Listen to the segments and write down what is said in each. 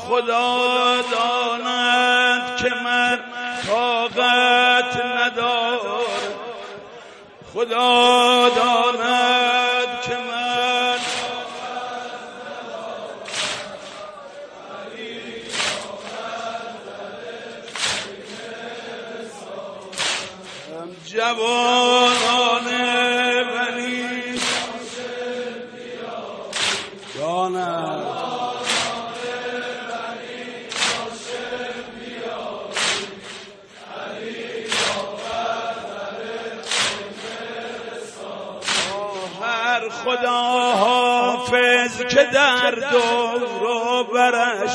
خدا داند که من طاقت ندارم، خدا داند که من جوانان ولی جانم خدا حافظ که در دور و برش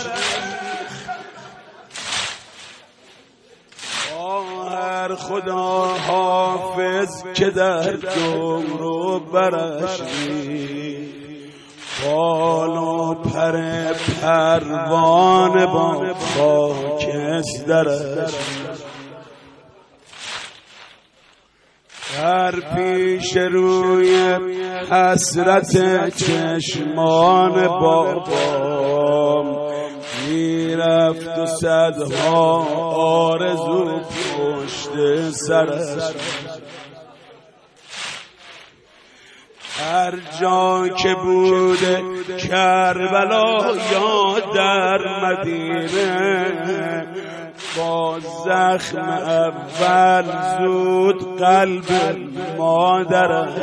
هر خدا حافظ که در دور و برش بال و پر پروانه با خاکسترش در پیش روی حسرت چشمان بابام میرفت و صدها آرزو پشت سرش، هر جا که بوده کربلا یا در مدینه با زخم اول زود قلب مادرش،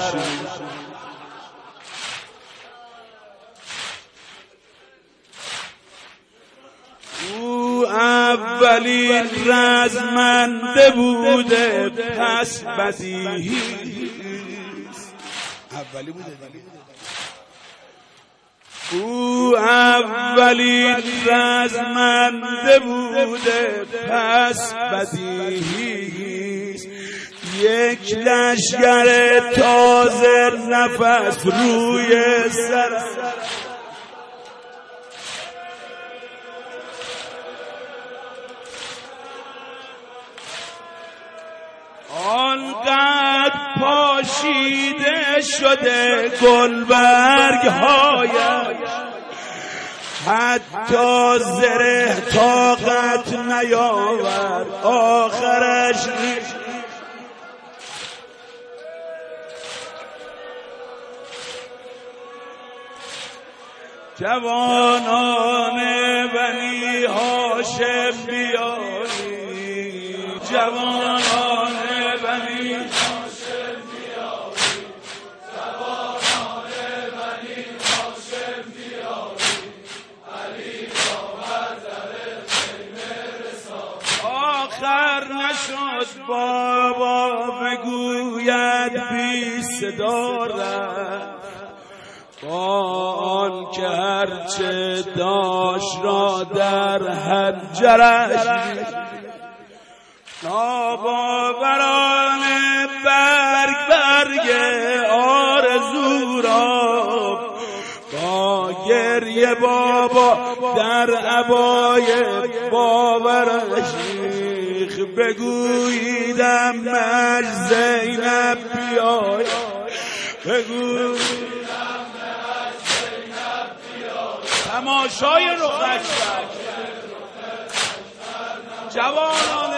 او اولین رزمنده بوده پس بدیهیست، اولی بوده او اولین رزمنده بوده پس بدیهیست، یک لشگر تازه نفس روی سر آنقدر پاشیده شده گلبرگ هایش حتی زره طاقت نیاورد آخرش جوانان بنی هاشم بیایی، جوانان بنی هاشم بیایی، جوانان بنی هاشم بیایی، علی را منظر خیمه رسان. آخر نشد بابا بگوید بی صدا رفت، با آن که هرچه داشت را در حنجرش ناباورانه برگ آرزو را با گریه بابا در عبای باورش بگوییدم مش زینب بیای، بگوییدم تماشای رخش جوانان